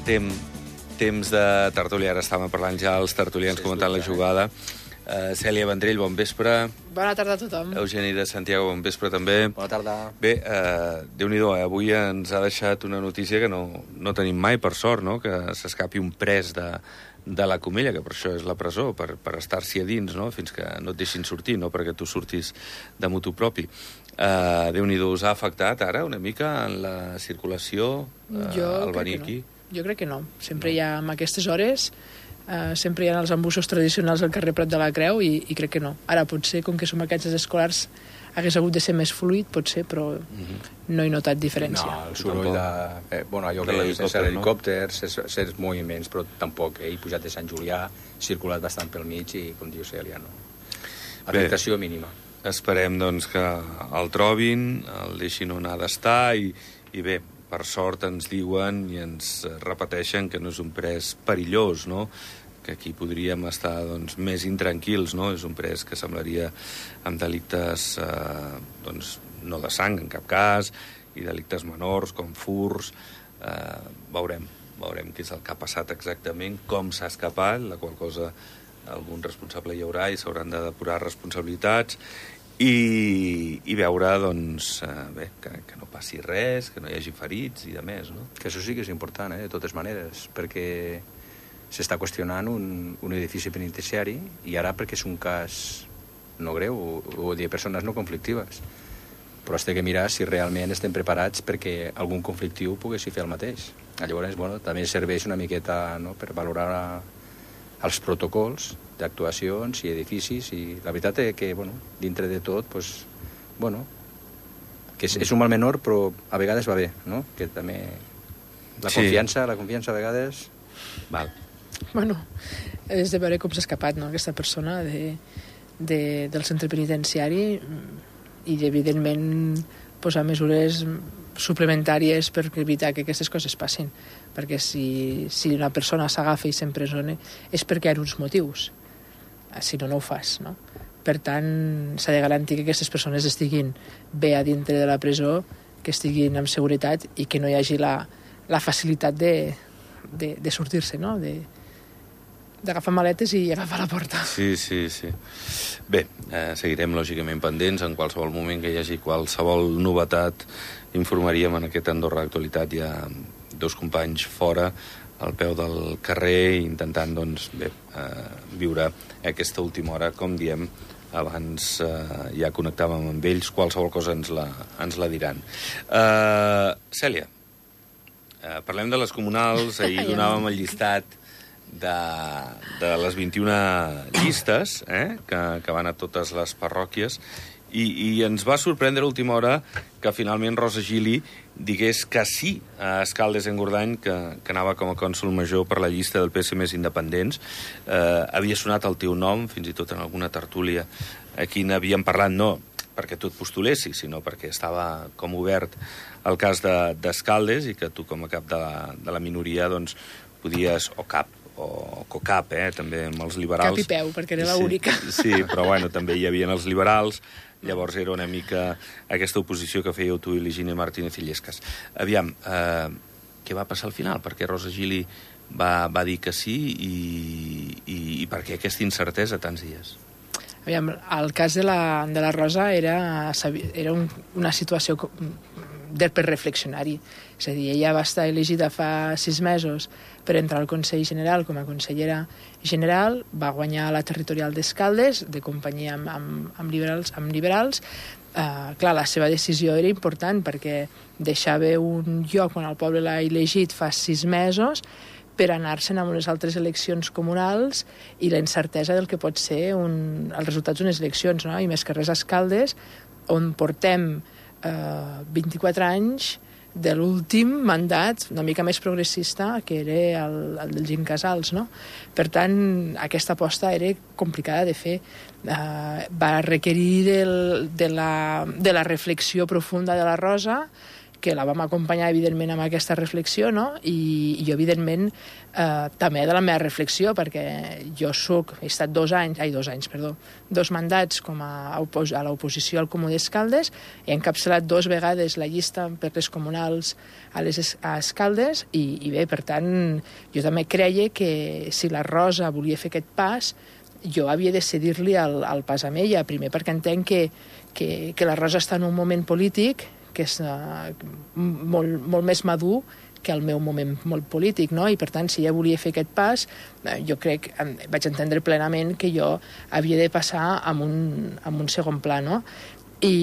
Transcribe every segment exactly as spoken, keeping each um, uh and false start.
Tem, temps de tertúlia. Ara estàvem parlant ja els tertulians sí, comentant la jugada. Uh, Cèlia Vendrell, bon vespre. Bona tarda a tothom. Eugeni de Santiago, bon vespre també. Bona tarda. Bé, uh, Déu-n'hi-do, eh? Avui ens ha deixat una notícia que no, no tenim mai, per sort, no? Que s'escapi un pres de, de la Comella, que per això és la presó, per, per estar-s'hi a dins, no? Fins que no et deixin sortir, no perquè tu surtis de motu propi. Uh, Déu-n'hi-do, us ha afectat ara una mica en la circulació uh, al venir aquí? No. Jo crec que no. Sempre no. Hi ha, amb aquestes hores, uh, sempre hi ha els embussos tradicionals al carrer Prat de la Creu i, i crec que no. Ara, potser, com que som aquests escolars, hagués hagut de ser més fluid, potser, però mm-hmm. no he notat diferència. No, el soroll de... Eh, bueno, allò que és helicòpters, certs no? moviments, però tampoc. He pujat de Sant Julià, circulat bastant pel mig i, com diu Cèlia, no. Afectació bé, mínima. Esperem, doncs, que el trobin, el deixin on ha d'estar i, i bé, per sort ens diuen i ens repeteixen que no és un pres perillós, no? Que aquí podríem estar doncs, més intranquils, no? És un pres que semblaria amb delictes eh, doncs, no de sang en cap cas, i delictes menors com furts. Eh, veurem, veurem què és el que ha passat exactament, com s'ha escapat, la qual cosa algun responsable hi haurà i s'hauran de depurar responsabilitats i, i veure, doncs, eh, bé, que, que no passi res, que no hi hagi ferits i de més, no? Que això sí que és important, eh, de totes maneres, perquè s'està qüestionant un, un edifici penitenciari i ara perquè és un cas no greu o, o de persones no conflictives. Però es té que mirar si realment estem preparats perquè algun conflictiu poguessi fer el mateix. Llavors, bueno, també serveix una miqueta, no?, per valorar els protocols d'actuacions i edificis, i la veritat és que, bueno, dintre de tot, pues, bueno, que és, és un mal menor, però a vegades va bé, no? Que també la confiança, sí. la confiança a vegades... Val. Bueno, és de veure com s'ha escapat, no?, aquesta persona de, de, del centre penitenciari i, evidentment, posar mesures suplementàries per evitar que aquestes coses passin. Perquè si, si una persona s'agafa i s'empresona és perquè hi ha uns motius. Si no, no ho fas, no? Per tant, s'ha de garantir que aquestes persones estiguin bé a dintre de la presó, que estiguin amb seguretat i que no hi hagi la, la facilitat de, de, de sortir-se, no? De, d'agafar maletes i agafar la porta. Sí, sí, sí. Bé, eh, seguirem lògicament pendents. En qualsevol moment que hi hagi qualsevol novetat informaríem en aquest Andorra Actualitat. Hi ha dos companys fora, al peu del carrer, intentant, doncs, bé, eh, viure aquesta última hora, com diem, abans eh, ja connectàvem amb ells, qualsevol cosa ens la, ens la diran. Eh, Cèlia, eh, parlem de les comunals, ahir donàvem el llistat de, de les vint-i-una llistes eh, que, que van a totes les parròquies, i, i ens va sorprendre a última hora que finalment Rosa Gili digués que sí a Escaldes Engordany, que, que anava com a cònsol major per la llista del P S més independents. Eh, havia sonat el teu nom, fins i tot en alguna tertúlia aquí n'havíem parlat, no perquè tu et postulessis, sinó perquè estava com obert el cas d'Escaldes de, i que tu com a cap de la, de la minoria doncs, podies, o cap, o COCAP, eh, també amb els liberals. Cap i peu, perquè era l'única. Sí, sí, però bueno, també hi havia els liberals, llavors era una mica aquesta oposició que fèieu tu i l'Higini Martínez Illescas. Aviam, eh, què va passar al final? Perquè Rosa Gili va, va dir que sí i, i, i per què aquesta incertesa tants dies? Aviam, el cas de la, de la Rosa era, era un, una situació de per reflexionar-hi. És a dir, ella va estar elegida fa sis mesos per entrar al Consell General com a consellera general, va guanyar la territorial d'Escaldes, de companyia amb, amb, amb liberals. Amb liberals. Uh, clar, la seva decisió era important perquè deixava un lloc on el poble l'ha elegit fa sis mesos per anar-se'n a unes altres eleccions comunals i la incertesa del que pot ser un, els resultats d'unes eleccions, no? I més que res a Escaldes, on portem uh, vint-i-quatre anys de l'últim mandat una mica més progressista que era el, el del Gim Casals, no? Per tant, aquesta aposta era complicada de fer. Uh, va requerir del, de, la, de la reflexió profunda de la Rosa, que la vam acompanyar, evidentment, amb aquesta reflexió, no? I, i jo, evidentment, eh, també de la meva reflexió, perquè jo soc, he estat dos anys, ai, dos anys, perdó, dos mandats com a, opos, a l'oposició al Comú d'Escaldes, he encapçalat dos vegades la llista per les comunals a les a Escaldes, i, i bé, per tant, jo també creia que si la Rosa volia fer aquest pas, jo havia de cedir-li el, el pas amb ella, primer perquè entenc que, que, que la Rosa està en un moment polític que és uh, molt, molt més madur que el meu moment molt polític, no? I per tant, si ella volia fer aquest pas, eh, jo crec, eh, vaig entendre plenament que jo havia de passar amb un, amb un segon pla, no? I,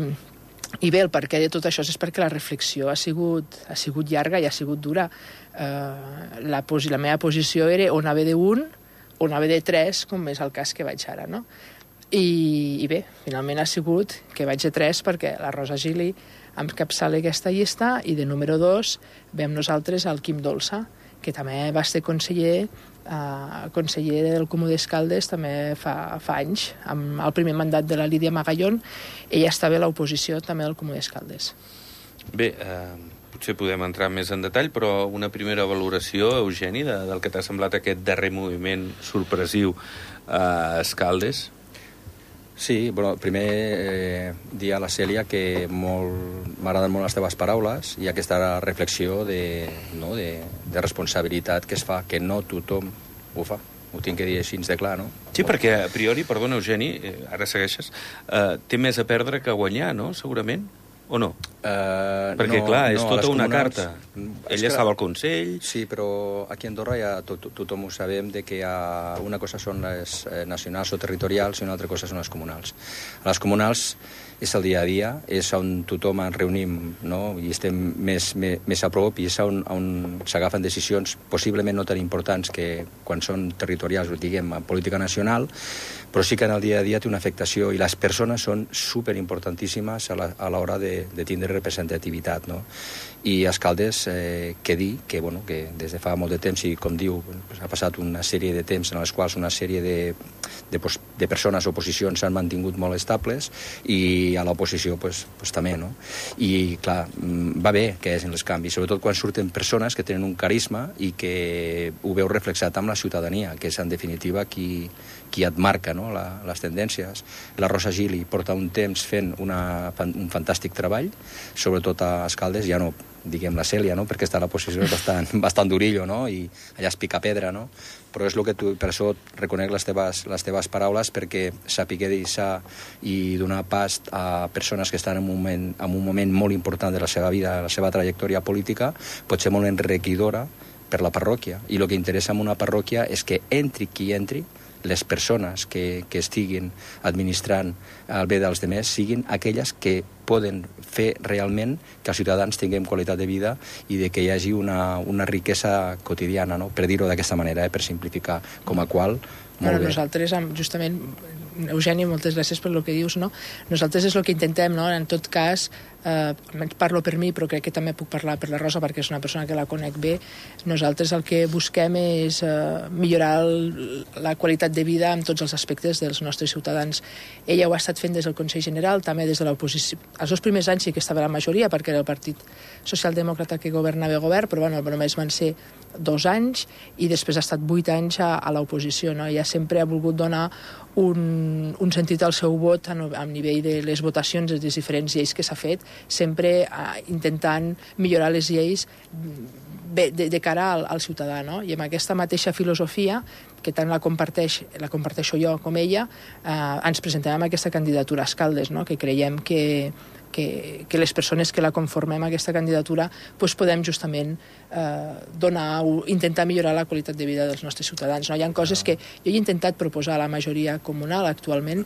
i bé, el perquè de tot això és perquè la reflexió ha sigut, ha sigut llarga i ha sigut dura. Eh, la, posi, la meva posició era o anar-ve d'un o anar-ve de tres, com és el cas que vaig ara, no? I, i bé, finalment ha sigut que vaig de tres perquè la Rosa Gili encapçala aquesta llista i de número dos vam nosaltres el Quim Dolça, que també va ser conseller, eh, conseller del Comú d'Escaldes també fa, fa anys, amb el primer mandat de la Lídia Magallón. Ella estava a l'oposició també al Comú d'Escaldes. Bé, eh, potser podem entrar més en detall, però una primera valoració, Eugeni, de, del que t'ha semblat aquest darrer moviment sorpresiu a Escaldes. Sí, bueno, primer eh, dir a la Cèlia que m'agraden molt les teves paraules i aquesta reflexió de, no, de, de responsabilitat que es fa, que no tothom ho fa. Ho tinc que dir així de clar, no? Sí, perquè a priori, perdona, Eugeni, eh, ara segueixes, eh, té més a perdre que a guanyar, no?, segurament? O no? Uh, perquè, no, clar, és no, tota una comunals, carta. Ella estava al Consell... Sí, però aquí a Andorra ja to to tothom ho sabem de que ha, una cosa són les eh, nacionals o territorials i una altra cosa són les comunals. A les comunals és el dia a dia, és on tothom ens reunim, no?, i estem més, més, més a prop, i és on, on s'agafen decisions possiblement no tan importants que quan són territorials, o diguem, en política nacional, però sí que en el dia a dia té una afectació, i les persones són superimportantíssimes a l'hora de, de tindre representativitat, no? I a Escaldes, eh, què dir, que, bueno, que des de fa molt de temps, i com diu, pues, ha passat una sèrie de temps en els quals una sèrie de, de, de persones o posicions s'han mantingut molt estables, i a l'oposició pues, pues, també, no? I, clar, va bé que és en els canvis, sobretot quan surten persones que tenen un carisma i que ho veu reflexat amb la ciutadania, que és en definitiva qui, qui et marca, no?, la, les tendències. La Rosa Gili porta un temps fent una, un fantàstic treball, sobretot a Escaldes, ja no diguem la Cèlia, no?, perquè està a la posició bastant, bastant d'orillo, no?, i allà es pica pedra, no?, però és el que tu, per això reconec les teves, les teves paraules, perquè saber deixar i donar pas a persones que estan en un moment, en un moment molt important de la seva vida, la seva trajectòria política, pot ser molt enriquidora per la parròquia, i el que interessa en una parròquia és que entri qui entri, les persones que, que estiguin administrant el bé dels demés siguin aquelles que poden fer realment que els ciutadans tinguem qualitat de vida i de que hi hagi una, una riquesa quotidiana, no?, per dir-ho d'aquesta manera, eh, per simplificar, com a qual, molt bueno, bé. Nosaltres, justament, Eugeni, moltes gràcies per el que dius, no? Nosaltres és el que intentem, no?, en tot cas, eh, parlo per mi, però crec que també puc parlar per la Rosa perquè és una persona que la conec bé. Nosaltres el que busquem és eh, millorar el, la qualitat de vida en tots els aspectes dels nostres ciutadans. Ella ho ha estat fent des del Consell General, també des de l'oposició. Els dos primers anys sí que estava la majoria, perquè era el Partit Socialdemòcrata que governava el govern, però bueno, només van ser dos anys, i després ha estat vuit anys a, a l'oposició, no? Ella sempre ha volgut donar un, un sentit al seu vot a, a nivell de les votacions de les diferents lleis que s'ha fet, sempre uh, intentant millorar les lleis de, de, de cara al, al ciutadà, no? I amb aquesta mateixa filosofia, que tant la, comparteix, la comparteixo jo com ella, eh, ens presentem amb aquesta candidatura a Escaldes, no?, que creiem que, que, que les persones que la conformem aquesta candidatura pues, podem justament eh, donar, intentar millorar la qualitat de vida dels nostres ciutadans. No? Hi ha coses que jo he intentat proposar a la majoria comunal actualment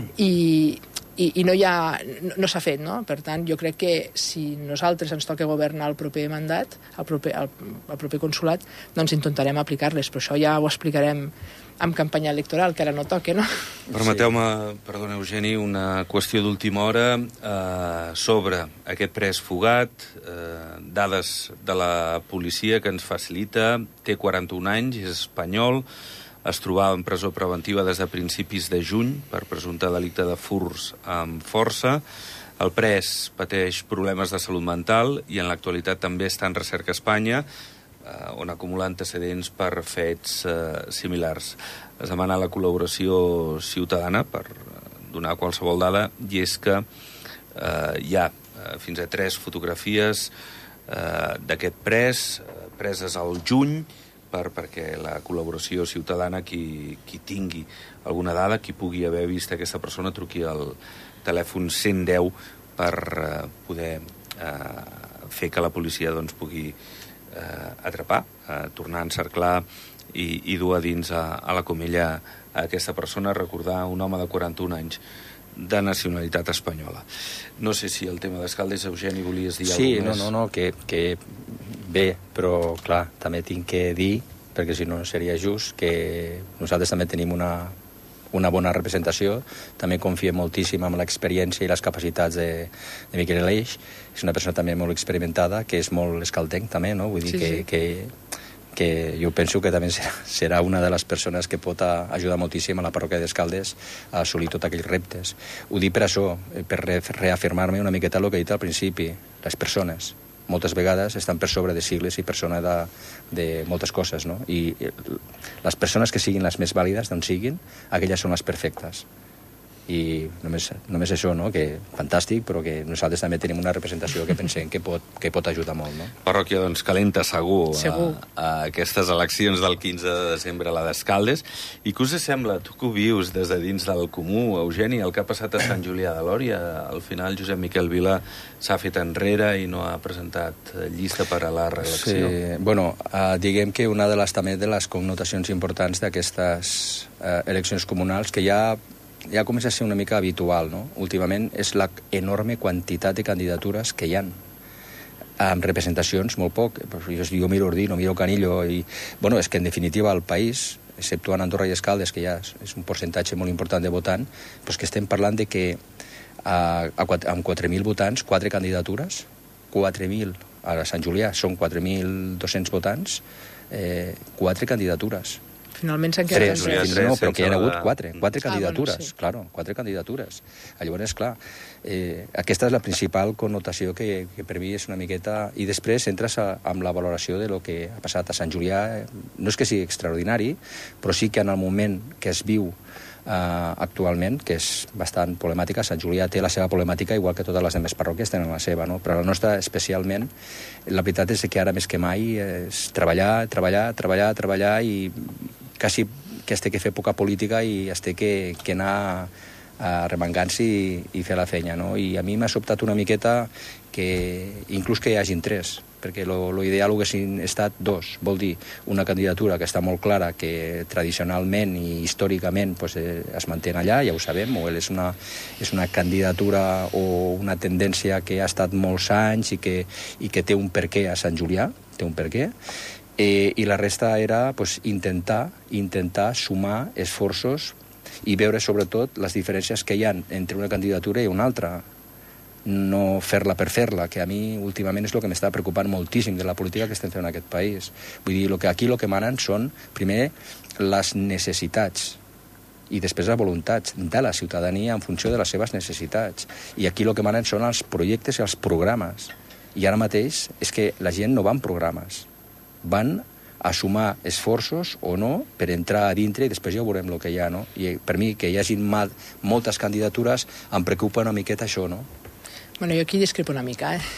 i, i, i no, hi ha, no, no s'ha fet, no? Per tant, jo crec que si nosaltres ens toca governar el proper mandat, el proper, el, el proper consolat, doncs intentarem aplicar-les, però això ja ho explicarem amb campanya electoral, que ara no toca, no? Permeteu-me, perdona, Eugeni, una qüestió d'última hora eh, sobre aquest pres fugat, eh, dades de la policia que ens facilita, té quaranta-un anys, és espanyol, es trobava en presó preventiva des de principis de juny per presumpte delicte de furts amb força. El pres pateix problemes de salut mental i en l'actualitat també està en recerca a Espanya, eh, on acumula antecedents per fets eh, similars. Es demana la col·laboració ciutadana per donar qualsevol dada, i és que eh, hi ha eh, fins a tres fotografies eh, d'aquest pres, eh, preses al juny, per, perquè la col·laboració ciutadana, qui, qui tingui alguna dada, qui pugui haver vist aquesta persona, truqui al telèfon cent deu per eh, poder eh, fer que la policia doncs, pugui eh, atrapar, eh, tornar a encerclar i, i dur a dins a, a la comella a aquesta persona. Recordar un home de quaranta-un anys de nacionalitat espanyola. No sé si el tema d'Escaldes, Eugeni, volies dir sí, alguna més? Sí, no, no, no, que, que bé, però clar, també tinc que dir, perquè si no seria just, que nosaltres també tenim una, una bona representació, també confiem moltíssim en l'experiència i les capacitats de, de Miquel Aleix. És una persona també molt experimentada, que és molt escaldenc també, no? Vull dir sí, que, sí. que que jo penso que també serà, serà una de les persones que pot ajudar moltíssim a la parròquia d'Escaldes a assolir tots aquells reptes. Ho dic per això, per reafirmar-me una miqueta el que he dit al principi. Les persones, moltes vegades, estan per sobre de sigles i per sobre de, de moltes coses, no? I les persones que siguin les més vàlides, d'on siguin, aquelles són les perfectes. I només, només això, no? Que fantàstic, però que nosaltres també tenim una representació que pensem que pot, que pot ajudar molt, no? Parròquia, doncs, calenta segur, segur. A, a aquestes eleccions del quinze de desembre a la d'Escaldes. I què us sembla, tu que ho vius des de dins del comú, Eugeni, el que ha passat a Sant Julià de Lòria? Al final Josep Miquel Vila s'ha fet enrere i no ha presentat llista per a la reelecció. Sí, bueno, uh, diguem que una de les, també de les connotacions importants d'aquestes uh, eleccions comunals, que ja ja comença a ser una mica habitual, no? Últimament, és la enorme quantitat de candidatures que hi ha, amb representacions molt poc. Jo, jo miro Ordino, miro Canillo, i, bueno, és que en definitiva el país, exceptuant Andorra i Escaldes, que ja és un percentatge molt important de votant, doncs que estem parlant de que a, a, amb quatre mil votants, quatre candidatures, quatre mil, a Sant Julià són quatre mil dos-cents votants, eh, quatre candidatures. Finalment s'han quedat tres, tres. tres, no, però que hi ha hagut quatre, quatre candidatures, ah, bueno, sí. claro, quatre candidatures. Llavors, clar, eh, aquesta és la principal connotació que, que per mi és una miqueta... I després entres a, amb la valoració de lo que ha passat a Sant Julià. No és que sigui extraordinari, però sí que en el moment que es viu eh, actualment, que és bastant problemàtica, Sant Julià té la seva problemàtica, igual que totes les altres parròquies tenen la seva, no? Però la nostra especialment, la veritat és que ara més que mai és treballar, treballar, treballar, treballar i quasi que es té que fer poca política i es té que, que anar arremangant-se i, i fer la feina, no? I a mi m'ha sobtat una miqueta que inclús que hi hagin tres, perquè lo, lo ideal haguessin estat dos. Vol dir, una candidatura que està molt clara, que tradicionalment i històricament pues, eh, es manté allà, ja ho sabem, o és una, és una candidatura o una tendència que ha estat molts anys i que, i que té un perquè a Sant Julià, té un perquè, Eh, i la resta era pues, intentar intentar sumar esforços i veure sobretot les diferències que hi ha entre una candidatura i una altra, no fer-la per fer-la, que a mi últimament és el que m'està preocupant moltíssim de la política que estem fent en aquest país. Vull dir, lo que aquí el que manen són primer les necessitats i després les voluntats de la ciutadania en funció de les seves necessitats, i aquí el que manen són els projectes i els programes, i ara mateix és que la gent no va en programes, van a sumar esforços o no per entrar a dintre i després ja veurem el que hi ha, no? I per mi, que hi hagi mal, moltes candidatures, em preocupa una miqueta això, no? Bueno, jo aquí discrepo una mica, eh?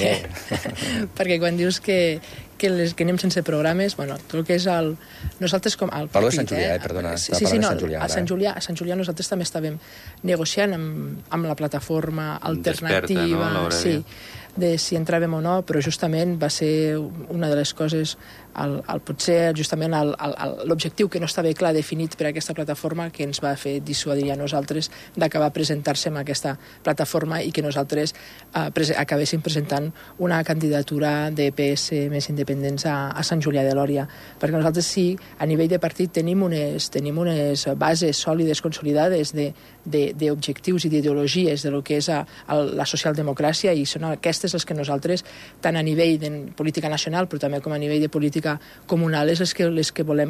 Perquè, perquè quan dius que, que, les, que anem sense programes, bueno, tot el que és el... Nosaltres com... El parlo partit, de Sant Julià, eh? Perdona. Sí, sí, sí, no, Sant Julià, a, Sant Julià, a Sant Julià nosaltres també estàvem negociant amb, amb la plataforma alternativa, Desperta, no? sí, de si entràvem o no, però justament va ser una de les coses, el, el, potser justament l'objectiu que no estava clar definit per aquesta plataforma que ens va fer dissuadir a nosaltres d'acabar presentar-se en aquesta plataforma i que nosaltres eh, pres acabéssim presentant una candidatura de P S més independents a, a Sant Julià de Lòria. Perquè nosaltres sí, a nivell de partit tenim unes, tenim unes bases sòlides, consolidades d'objectius i d'ideologies de lo que és a, a la socialdemocràcia, i són aquestes les que nosaltres, tant a nivell de política nacional però també com a nivell de política comunal, és les que, les que volem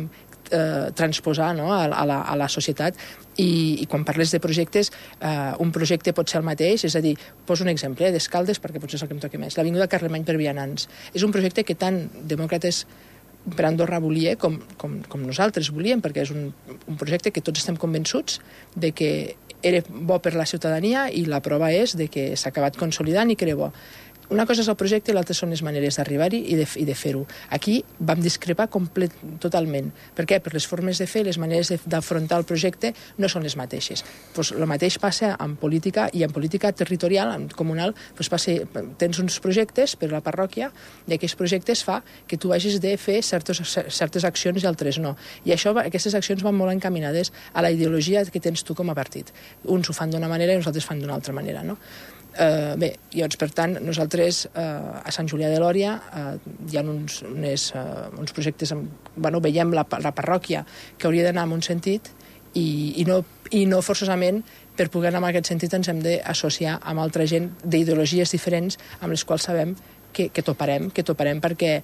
eh, transposar, no?, a, a, la, a la societat. I, i quan parles de projectes, eh, un projecte pot ser el mateix, és a dir, poso un exemple, eh, d'Escaldes, perquè potser és el que em toqui més, l'Avinguda Carlemany per vianants. És un projecte que tant demòcrates per Andorra volia com, com, com nosaltres volíem, perquè és un, un projecte que tots estem convençuts de que era bo per la ciutadania i la prova és de que s'ha acabat consolidant i que era bo. Una cosa és el projecte i l'altra són les maneres d'arribar-hi i de, i de fer-ho. Aquí vam discrepar complet, totalment. Per què? Per les formes de fer, les maneres d'afrontar el projecte no són les mateixes. Pues el mateix passa en política i en política territorial, en comunal, pues passa, tens uns projectes per a la parròquia i aquells projectes fa que tu hagis de fer certes, certes accions i altres no. I això, aquestes accions van molt encaminades a la ideologia que tens tu com a partit. Uns ho fan d'una manera i uns altres fan d'una altra manera, no? Uh, bé, llavors, per tant, nosaltres uh, a Sant Julià de Lòria uh, hi ha uns, unes, uh, uns projectes, amb, bueno, veiem la, la parròquia que hauria d'anar en un sentit i, i, no, i no forçosament per poder anar en aquest sentit ens hem d'associar amb altra gent d'ideologies diferents amb les quals sabem que, que toparem, que toparem perquè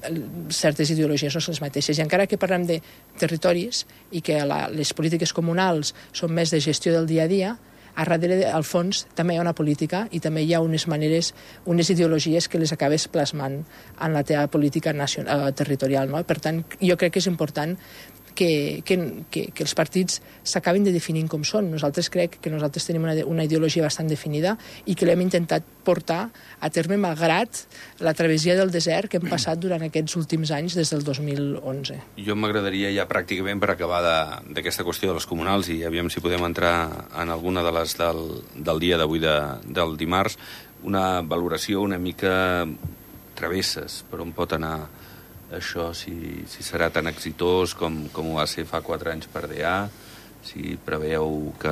certes ideologies no són les mateixes. I encara que parlem de territoris i que la, les polítiques comunals són més de gestió del dia a dia, a darrere, al fons, també hi ha una política i també hi ha unes maneres, unes ideologies que les acabes plasmant en la teva política nacional, eh, territorial. No? Per tant, jo crec que és important que, que, que, que els partits s'acabin de definir com són. Nosaltres crec que nosaltres tenim una, una ideologia bastant definida i que l'hem intentat portar a terme malgrat la travessia del desert que hem passat durant aquests últims anys des del dos mil onze. Jo m'agradaria ja pràcticament per acabar d'aquesta qüestió de les comunals i aviam si podem entrar en alguna de les del, del dia d'avui de, del dimarts, una valoració una mica travesses per on pot anar això, si, si serà tan exitós com, com ho va ser fa quatre anys per D A, si preveu que...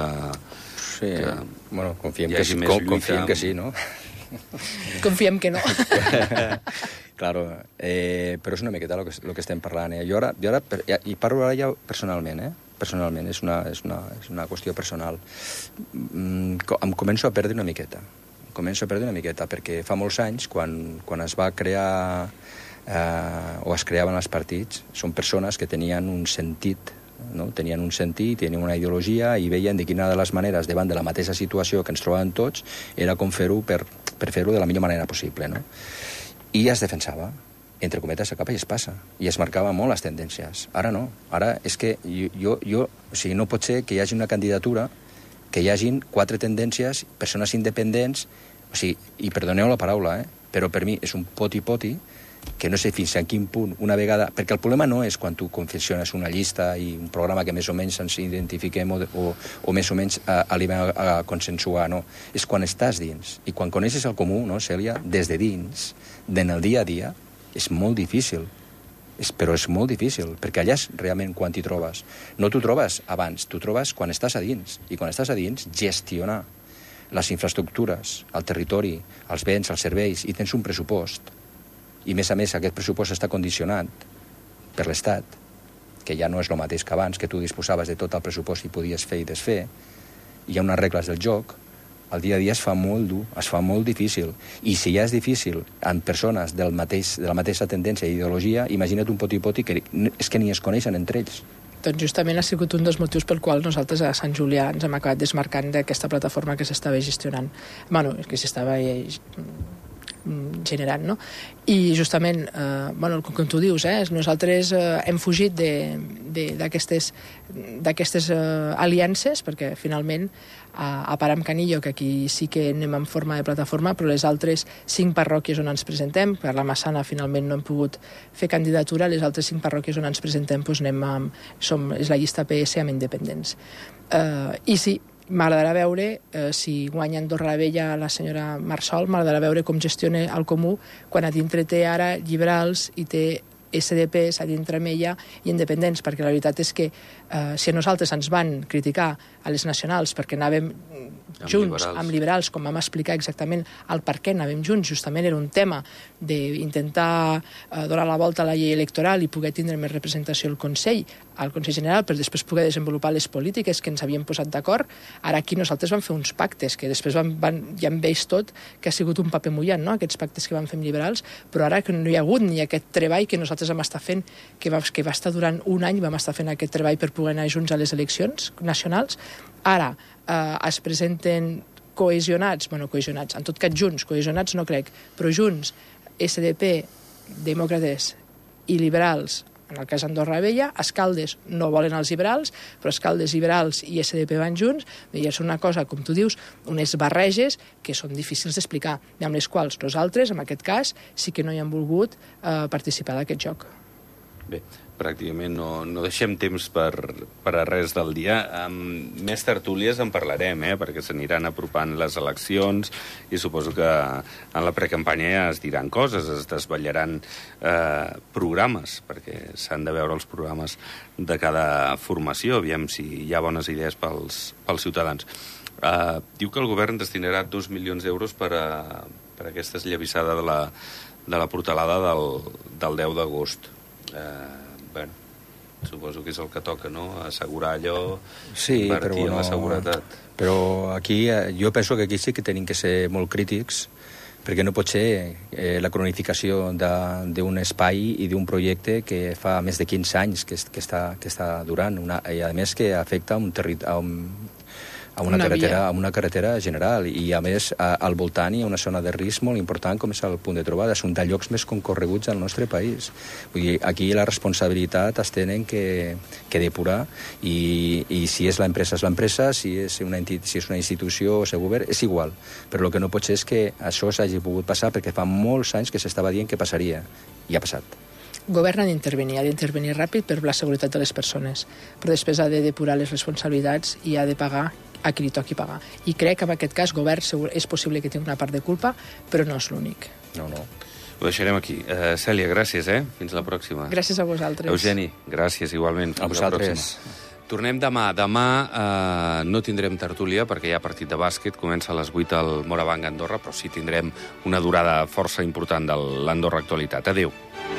Sí, que bueno, confiem que, sí, com, confiem que sí, no? Confiem que no. Claro, eh, però és una miqueta el que, el que estem parlant. Eh? Jo ara, jo ara per, i parlo ara ja personalment, eh? Personalment, és una, és una, és una qüestió personal. Mm, em començo a perdre una miqueta. Em començo a perdre una miqueta, perquè fa molts anys, quan, quan es va crear... Eh, o es creaven els partits, són persones que tenien un sentit, no? tenien un sentit, tenien una ideologia i veien de quina de les maneres, davant de la mateixa situació que ens trobàvem tots, era com fer-ho per, per fer-ho de la millor manera possible. No? I es defensava, entre cometes, a capa i es passa, i es marcava molt les tendències. Ara no, ara és que jo, jo, jo o sigui, no pot ser que hi hagi una candidatura que hi hagin quatre tendències, persones independents, o sigui, i perdoneu la paraula, eh? Però per mi és un poti-poti que no sé fins a quin punt una vegada... Perquè el problema no és quan tu confecciones una llista i un programa que més o menys ens identifiquem o, o, o més o menys arribem a, a consensuar, no. És quan estàs dins. I quan coneixes el comú, no, Cèlia, des de dins, en el dia a dia, és molt difícil. És, però és molt difícil, perquè allà és realment quan t'hi trobes. No t'ho trobes abans, t'ho trobes quan estàs a dins. I quan estàs a dins, gestionar les infraestructures, el territori, els béns, els serveis, i tens un pressupost. I, a més a més, aquest pressupost està condicionat per l'Estat, que ja no és el mateix que abans, que tu disposaves de tot el pressupost i podies fer i desfer. Hi ha unes regles del joc. El dia a dia es fa molt dur, es fa molt difícil. I si ja és difícil en persones del mateix, de la mateixa tendència i ideologia, imagina't un poti-poti que és que ni es coneixen entre ells. Doncs justament ha sigut un dels motius pel qual nosaltres a Sant Julià ens hem acabat desmarcant d'aquesta plataforma que s'estava gestionant. Bueno, que s'estava generant, no? I justament, eh, bueno, com tu dius, eh, nosaltres eh, hem fugit d'aquestes d'aquestes eh, aliances, perquè finalment a, a Param Canillo, que aquí sí que anem en forma de plataforma, però les altres cinc parròquies on ens presentem, per la Massana finalment no hem pogut fer candidatura, les altres cinc parròquies on ens presentem doncs anem amb, som, és la llista P S amb independents. Eh, I sí, m'agradarà veure, eh, si guanya Andorra la Vella la senyora Marsol, m'agradarà veure com gestiona el comú quan a dintre té ara liberals i té S D Ps a dintre amb ella i independents, perquè la veritat és que eh, si a nosaltres ens van criticar a les nacionals perquè anàvem amb junts, liberals. amb liberals, com vam explicar exactament el per què anàvem junts, justament era un tema d'intentar eh, donar la volta a la llei electoral i poder tindre més representació al Consell, al Consell General, per després poder desenvolupar les polítiques que ens havíem posat d'acord. Ara aquí nosaltres vam fer uns pactes, que després van, van, ja hem vist tot que ha sigut un paper mullat, no?, aquests pactes que vam fer amb liberals, però ara que no hi ha hagut ni aquest treball que nosaltres nosaltres vam estar fent, que va, que va estar durant un any, vam estar fent aquest treball per poder anar junts a les eleccions nacionals. Ara eh, es presenten cohesionats, bueno, cohesionats, en tot cas junts, cohesionats no crec, però junts, S D P, demòcrates i liberals, en el cas d'Andorra Vella, Escaldes no volen els liberals, però Escaldes, liberals i S D P van junts, i és una cosa, com tu dius, unes barreges que són difícils d'explicar, i amb les quals nosaltres, en aquest cas, sí que no hi hem volgut eh, participar d'aquest joc. Bé, pràcticament no, no deixem temps per, per a res del dia. Amb més tertúlies en parlarem, eh, perquè s'aniran apropant les eleccions i suposo que en la precampanya ja es diran coses, es desvetllaran eh, programes, perquè s'han de veure els programes de cada formació, aviam si hi ha bones idees pels, pels ciutadans. Eh, diu que el govern destinarà dos milions d'euros per a, per a aquesta esllavissada de la, de la portalada del, del deu d'agost. Eh, bueno, suposo que és el que toca, no? Assegurar allò, sí, invertir però bueno, en la seguretat. Però aquí, jo penso que aquí sí que tenim que ser molt crítics, perquè no pot ser eh, la cronificació d'un espai i d'un projecte que fa més de quinze anys que, que, està, que està durant, una, i a més que afecta un territori, a, un, a, una una carretera, a una carretera general, i a més a, al voltant hi ha una zona de risc molt important com és el punt de trobada, és un dels llocs més concorreguts del nostre país. Vull dir, aquí la responsabilitat es tenen que, que depurar, i, i si és l'empresa és l'empresa, si, és una si és una institució o és el govern, és igual. Però el que no pot ser és que això s'hagi pogut passar, perquè fa molts anys que s'estava dient que passaria, i ha passat. El govern ha d'intervenir, ha d'intervenir ràpid per la seguretat de les persones, però després ha de depurar les responsabilitats i ha de pagar a qui li toqui pagar. I crec que en aquest cas el govern segur, és possible que tingui una part de culpa, però no és l'únic. No, no. Ho deixarem aquí. Uh, Cèlia, gràcies, eh? Fins la pròxima. Gràcies a vosaltres. Eugeni, gràcies igualment. Fins a vosaltres. Tornem demà. Demà eh, no tindrem tertúlia perquè hi ha partit de bàsquet, comença a les vuit al Morabanc Andorra, però sí tindrem una durada força important de l'Andorra Actualitat. Adéu.